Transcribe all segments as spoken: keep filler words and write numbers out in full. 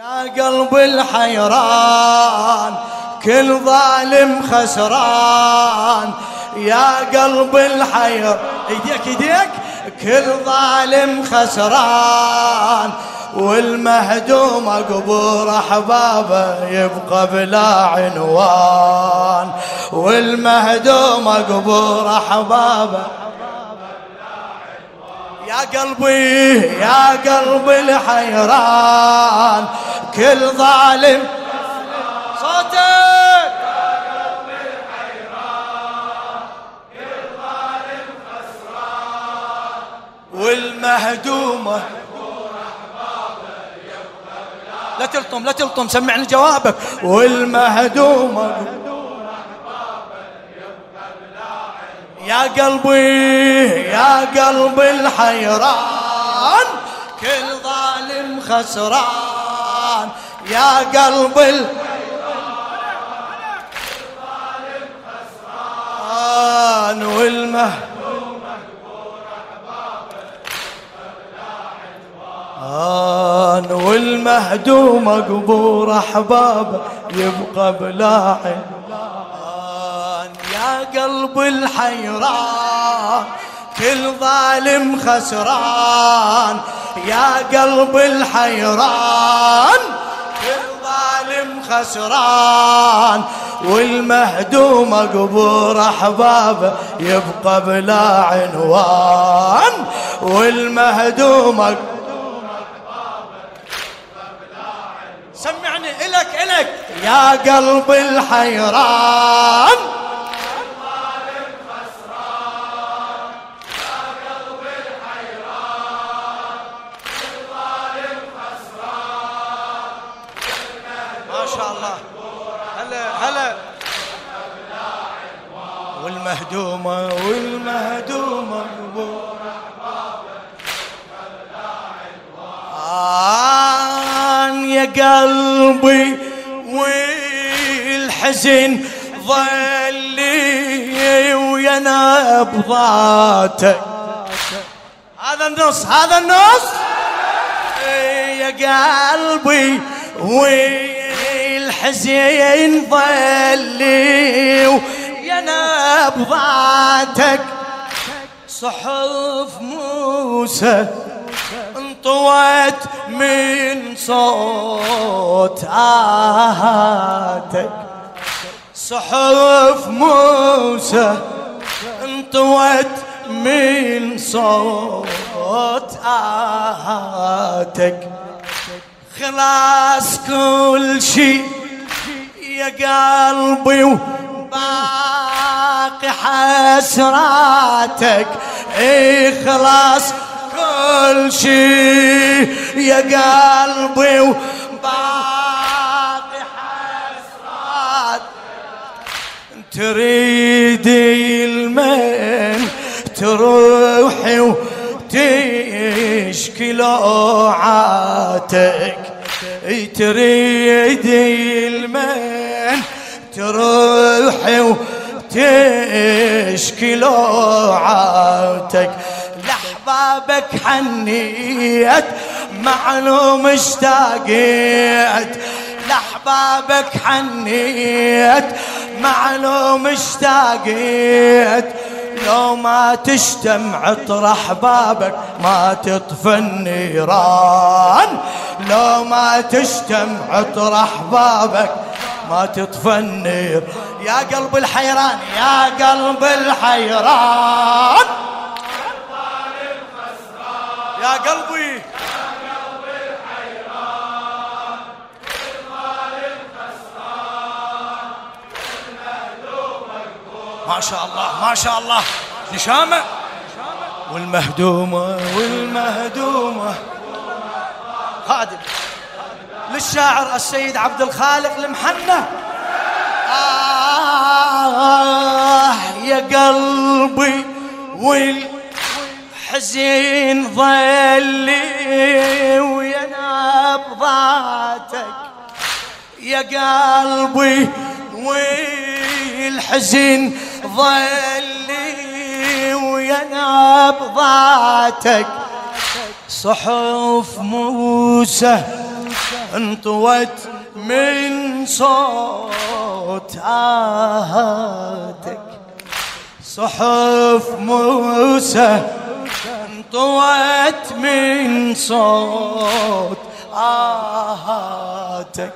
يا قلب الحيران كل ظالم خسران، يا قلب الحير ايديك ايديك كل ظالم خسران، والمهدوم قبور احبابه يبقى بلا عنوان، والمهدوم قبور احبابه يا قلبي يا قلب الحيران كل ظالم صوتك يا قلب الحيران كل ظالم خسران، والمهدومة لا تلطم لا تلطم سمعني جوابك، والمهدومة يا قلبي يا قلب الحيران كل ظالم خسران، يا قلب الحيران والمهدوم والمهدوم قبور احبابه يبقى بلا عنوان، يا قلب الحيران كل ظالم خسران، يا قلب الحيران كل ظالم خسران، والمهدوم قبور احبابه يبقى بلا عنوان، والمهدوم سمعني إلك إلك يا قلب الحيران الظالم خسران، يا قلب الحيران الظالم خسران، ما شاء الله هلا هلا والمهدومة والمهدومة آن يا قلبي والحزن ظلي ويا نبضاتك، هذا النص هذا النص يا قلبي والحزن ظلي ويا نبضاتك، صحف موسى انطوت من صوت آهاتك، صحف موسى انطوت من صوت آهاتك، خلاص كل شي يا قلبي وباقي حسراتك، اي خلاص كل شي يا قلبي وباقي حسرات، تريدي المن تروحي وتشكي لوعاتك، تريدي المن تروحي وتشكي لوعاتك، لأحبابك حنيت معلوم اشتاقيت، لأحبابك حنيت معلوم اشتاقيت، لو ما تشتم عطر احبابك ما تطفى النيران، لو ما تشتم عطر احبابك ما تطفى النير، يا قلب الحيران يا قلب الحيران يا قلبي يا قلب الحيران الظالم خسران، المهدوم مقبور ما شاء الله ما شاء الله نشامة، والمهدومة والمهدومة خادم للشاعر السيد عبد الخالق المحنة. آه يا قلبي والحزين ظلي ويا نبضاتك، يا قلبي والحزين ظلي ويا نبضاتك، صحف موسى انطوت من صوت آهاتك صحف موسى انطوت من صوت آهاتك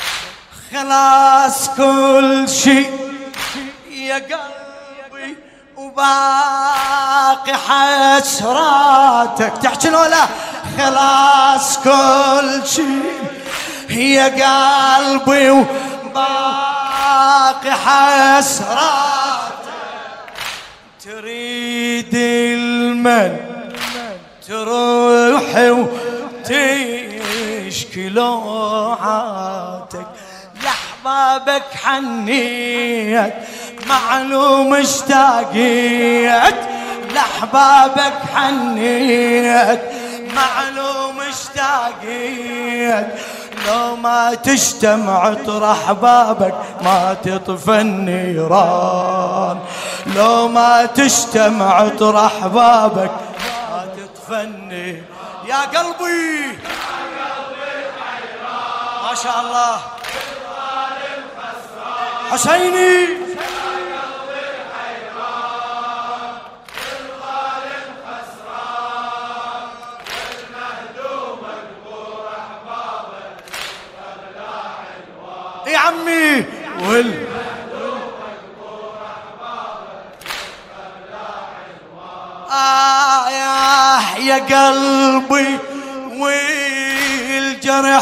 خلاص كل شيء يا قلبي وباقي حسراتك تحكي ولا خلاص كل شيء يا قلبي وباقي حسراتك تريد المن تروحي وتشكي لوعاتك لأحبابك حنيت معلوم اشتاقيت لأحبابك حنيت معلوم اشتاقيت لو ما تجتمع طرح بابك ما تطفى النيران لو ما تجتمع طرح بابك ما تطفى النيران يا قلبي ما شاء الله حسيني يا عمي وال آه يا يا قلبي والجرح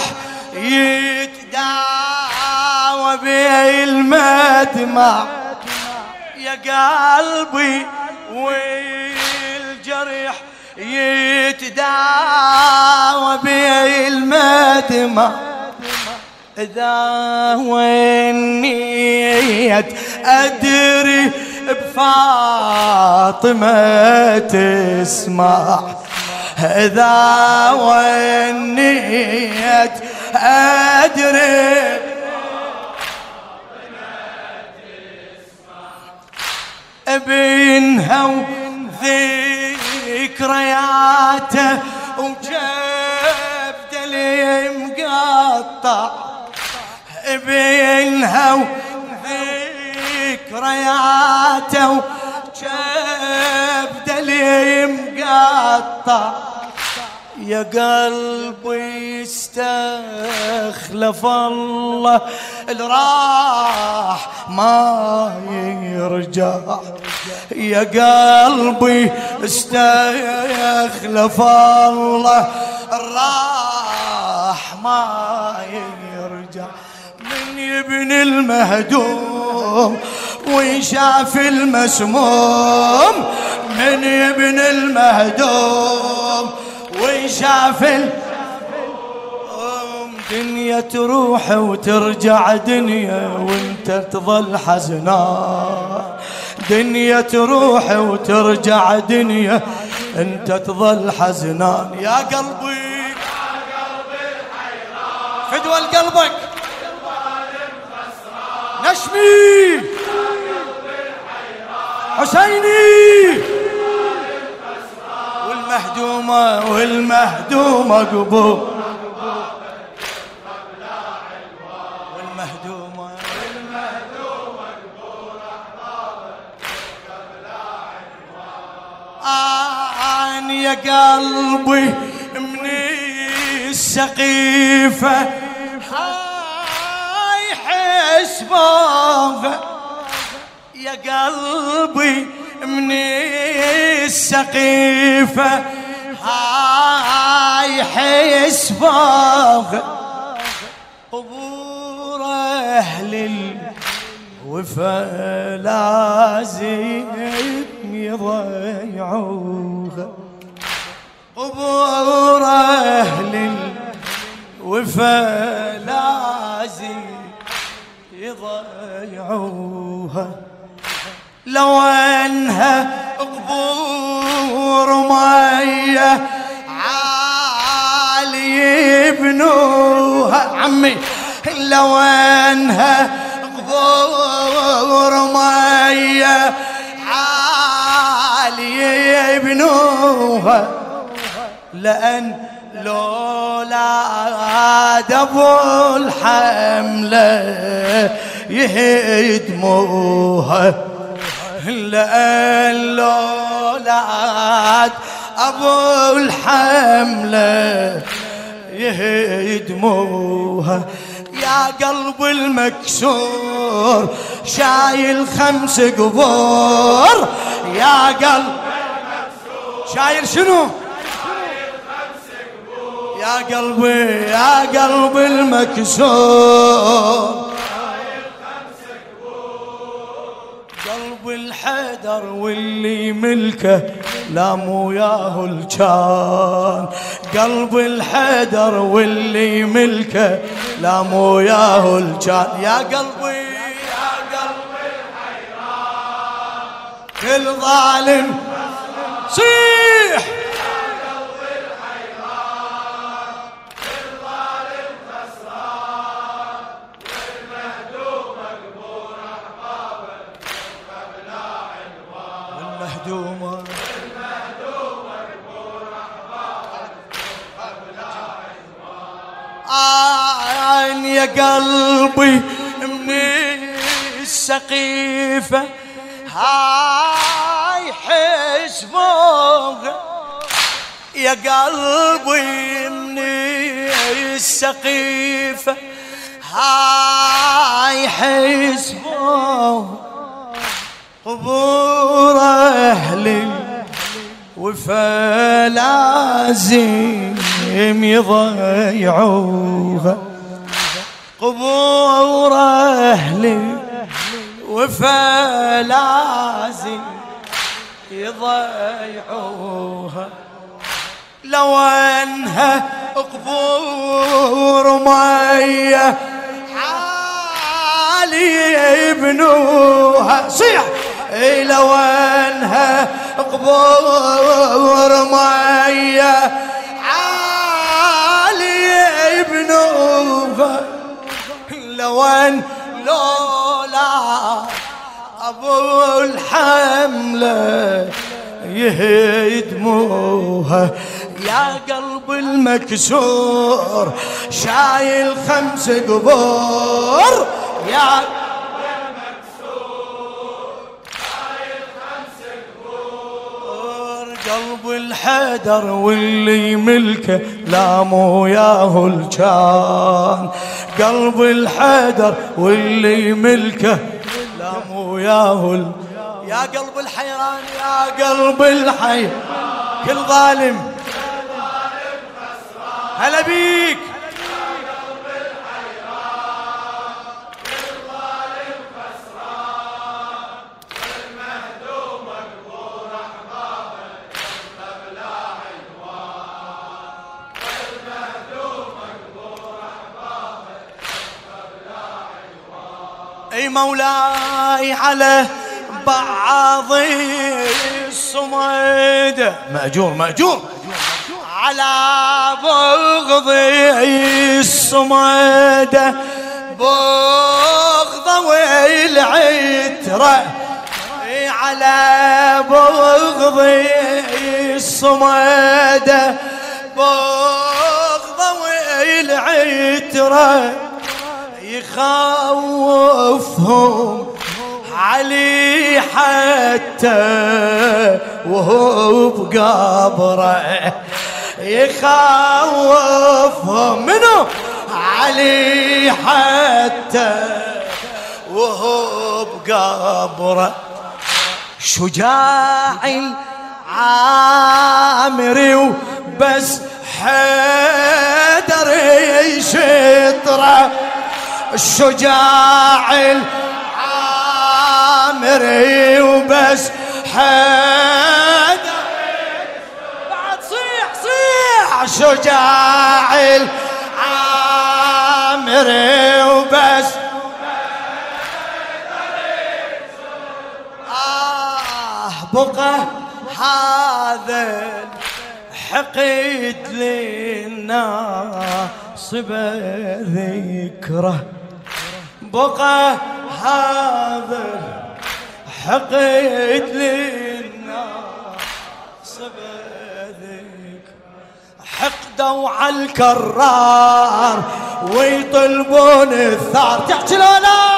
يتداوى بالمدمع يا قلبي والجرح يتداوى بالمدمع إذا ونيت أدري بفاطمة تسمع إذا ونيت أدري ابنها وذكرياته وجبت لي مقطع ابنها وذكرياته وجبت لي مقطع يا قلبي استخلف الله الراح ما يرجع يا قلبي استخلف الله الراح ما يرجع من يبني المهدوم ويشاف المسموم من يبني المهدوم ويشاف الأم دنيا تروح وترجع دنيا وانت تظل حزنان دنيا تروح وترجع دنيا انت تظل حزنان يا قلبي يا قلبي الحيران فدوى قلبك نشمي حسيني والمهدومة والمهدومة قبور والمهدومة والمهدومة قبور آن يا قلبي من السقيفة هاي حسبوفة يا قلبي من السقيفة هاي حسبوفة قبور أهل الوفا لازم يضيعوها قبور أهل الوفا لازم يضيعوها لو انها قبور مية عالي يبنوها عمي لو انها قبور مية عالي يبنوها لأن لولا ابو الحمله يهدموها، لأن لولا ابو الحمله يهدموها. يا قلب المكسور شايل خمس قبور، يا قلب شايل شنو؟ يا قلبي يا قلب المكسور قلب الحيدر واللي ملكه لا مو ياهو الجان، قلب الحيدر واللي ملكه لا مو ياهو الجان. يا قلبي يا قلب الحيران كل ظالم صيح، آه يا قلبي من السقيفة هاي حسبوها، يا قلبي من السقيفة هاي حسبوها، قبور أهلي وفلازم يضيعوها، قبور أهلي وفلازم يضيعوها. لو أنها قبور مية حالي يبنوها، صيح لو أنها قبور مية عالي يبنوها، لو أن لولا أبو الحملة يهدموها. يا قلب المكسور شايل خمس قبور، يا قلب الحيدر واللي ملكه لا مو ياهو الجان، قلب الحيدر واللي ملكه لا مو ياهو ال... يا قلب الحيران يا قلب الحي كل ظالم هلا بيك. اي مولاي على بعض الصمد مأجور مأجور على بغض الصمد بغض والعترة، على بغض الصمد بغض والعترة، يخوفهم علي حتى وهو بقبره، يخوفهم منه علي حتى وهو بقبره. شجاع العامري وبس حيدر يشطره، الشجاع العامري وبس حيدر بعد صيح صيح، شجاع العامري وبس آه بقى هذا الحقد للناصب ذكره، بقى هذا حقد للناصب ذكره، حقدوا على الكرار ويطلبون الثار. تحكي لا لا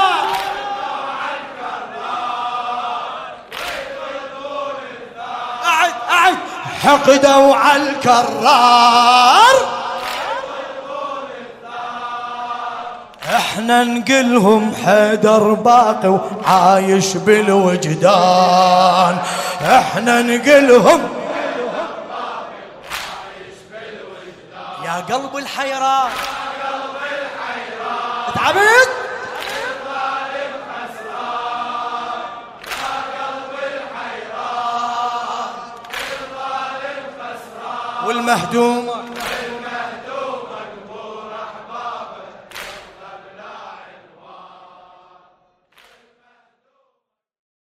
أعد أعد حقدوا على الكرار احنا نقلهم حيدر باقي وعايش بالوجدان. احنا نقلهم يا قلب الحيران تعبت والمهدوم